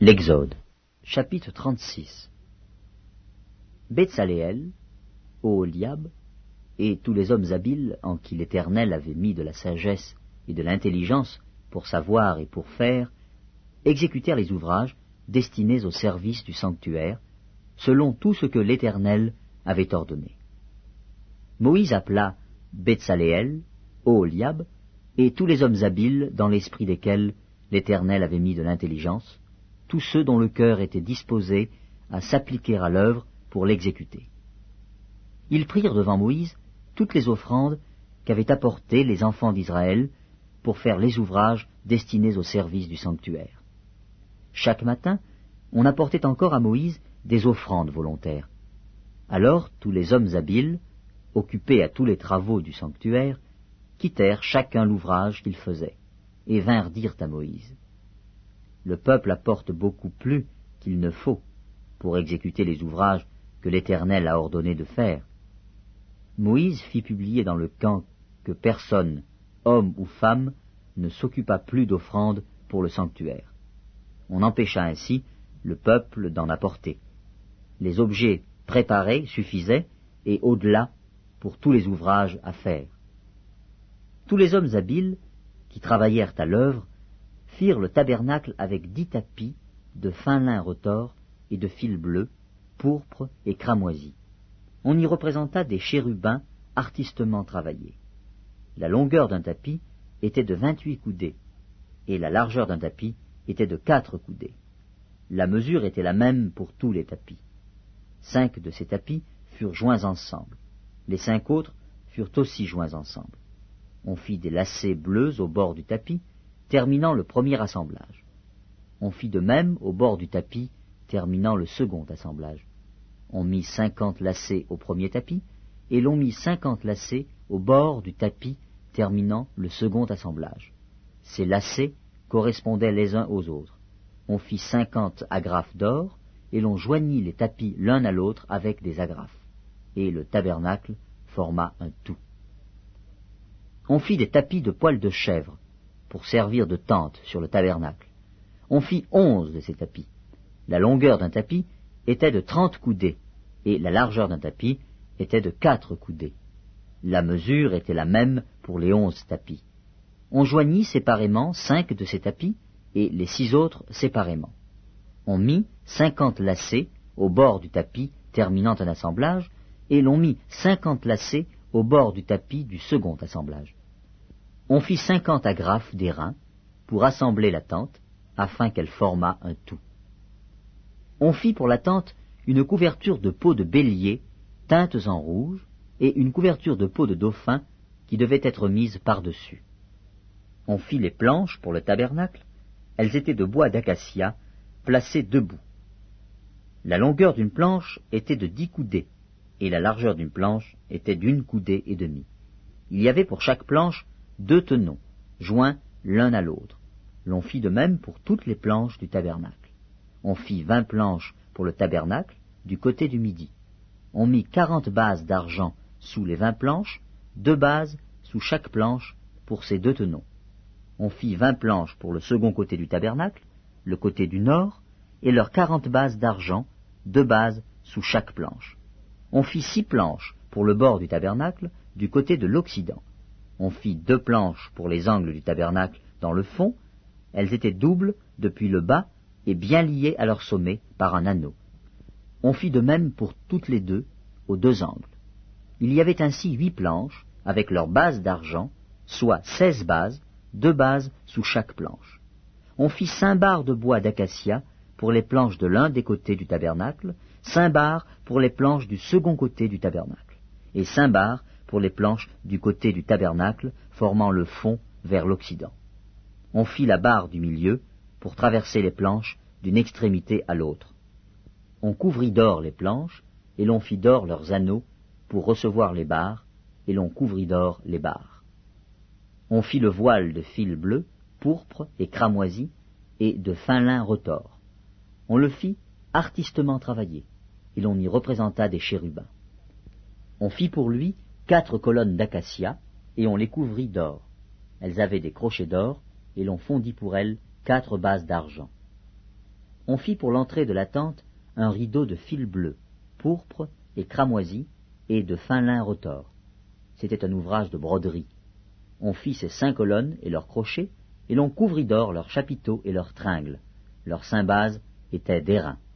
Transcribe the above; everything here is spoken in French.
L'Exode, chapitre 36. Betsaléel, Oholiab, et tous les hommes habiles en qui l'Éternel avait mis de la sagesse et de l'intelligence pour savoir et pour faire, exécutèrent les ouvrages destinés au service du sanctuaire, selon tout ce que l'Éternel avait ordonné. Moïse appela Betsaléel, Oholiab, et tous les hommes habiles dans l'esprit desquels l'Éternel avait mis de l'intelligence, tous ceux dont le cœur était disposé à s'appliquer à l'œuvre pour l'exécuter. Ils prirent devant Moïse toutes les offrandes qu'avaient apportées les enfants d'Israël pour faire les ouvrages destinés au service du sanctuaire. Chaque matin, on apportait encore à Moïse des offrandes volontaires. Alors tous les hommes habiles, occupés à tous les travaux du sanctuaire, quittèrent chacun l'ouvrage qu'ils faisaient, et vinrent dire à Moïse: Le peuple apporte beaucoup plus qu'il ne faut pour exécuter les ouvrages que l'Éternel a ordonné de faire. Moïse fit publier dans le camp que personne, homme ou femme, ne s'occupa plus d'offrandes pour le sanctuaire. On empêcha ainsi le peuple d'en apporter. Les objets préparés suffisaient, et au-delà, pour tous les ouvrages à faire. Tous les hommes habiles, qui travaillèrent à l'œuvre, firent le tabernacle avec 10 tapis de fin lin retors et de fil bleu, pourpre et cramoisi. On y représenta des chérubins artistement travaillés. La longueur d'un tapis était de 28 coudées, et la largeur d'un tapis était de 4 coudées. La mesure était la même pour tous les tapis. 5 de ces tapis furent joints ensemble. Les 5 autres furent aussi joints ensemble. On fit des lacets bleus au bord du tapis, terminant le premier assemblage. On fit de même au bord du tapis, terminant le second assemblage. On mit 50 lacets au premier tapis, et l'on mit 50 lacets au bord du tapis, terminant le second assemblage. Ces lacets correspondaient les uns aux autres. On fit 50 agrafes d'or, et l'on joignit les tapis l'un à l'autre avec des agrafes. Et le tabernacle forma un tout. On fit des tapis de poils de chèvre, pour servir de tente sur le tabernacle. On fit 11 de ces tapis. La longueur d'un tapis était de 30 coudées, et la largeur d'un tapis était de 4 coudées. La mesure était la même pour les 11 tapis. On joignit séparément 5 de ces tapis, et les 6 autres séparément. On mit 50 lacets au bord du tapis terminant un assemblage, et l'on mit 50 lacets au bord du tapis du second assemblage. On fit 50 agrafes d'airain pour assembler la tente, afin qu'elle formât un tout. On fit pour la tente une couverture de peaux de bélier teintes en rouge, et une couverture de peau de dauphin qui devait être mise par-dessus. On fit les planches pour le tabernacle. Elles étaient de bois d'acacia, placées debout. La longueur d'une planche était de 10 coudées, et la largeur d'une planche était d'1 coudée et demie. Il y avait pour chaque planche 2 tenons, joints l'un à l'autre. L'on fit de même pour toutes les planches du tabernacle. On fit 20 planches pour le tabernacle du côté du midi. On mit 40 bases d'argent sous les 20 planches, 2 bases sous chaque planche pour ces 2 tenons. On fit 20 planches pour le second côté du tabernacle, le côté du nord, et leurs 40 bases d'argent, 2 bases sous chaque planche. On fit 6 planches pour le bord du tabernacle du côté de l'occident. On fit 2 planches pour les angles du tabernacle dans le fond. Elles étaient doubles depuis le bas et bien liées à leur sommet par un anneau. On fit de même pour toutes les deux aux 2 angles. Il y avait ainsi 8 planches avec leurs bases d'argent, soit 16 bases, 2 bases sous chaque planche. On fit 5 barres de bois d'acacia pour les planches de l'un des côtés du tabernacle, 5 barres pour les planches du second côté du tabernacle, et 5 barres pour les planches du côté du tabernacle formant le fond vers l'occident. On fit la barre du milieu pour traverser les planches d'une extrémité à l'autre. On couvrit d'or les planches, et l'on fit d'or leurs anneaux pour recevoir les barres, et l'on couvrit d'or les barres. On fit le voile de fil bleu, pourpre et cramoisi, et de fin lin retors. On le fit artistement travaillé, et l'on y représenta des chérubins. On fit pour lui 4 colonnes d'acacia, et on les couvrit d'or. Elles avaient des crochets d'or, et l'on fondit pour elles 4 bases d'argent. On fit pour l'entrée de la tente un rideau de fil bleu, pourpre et cramoisi, et de fin lin retors. C'était un ouvrage de broderie. On fit ces 5 colonnes et leurs crochets, et l'on couvrit d'or leurs chapiteaux et leurs tringles. Leurs 5 bases étaient d'airain.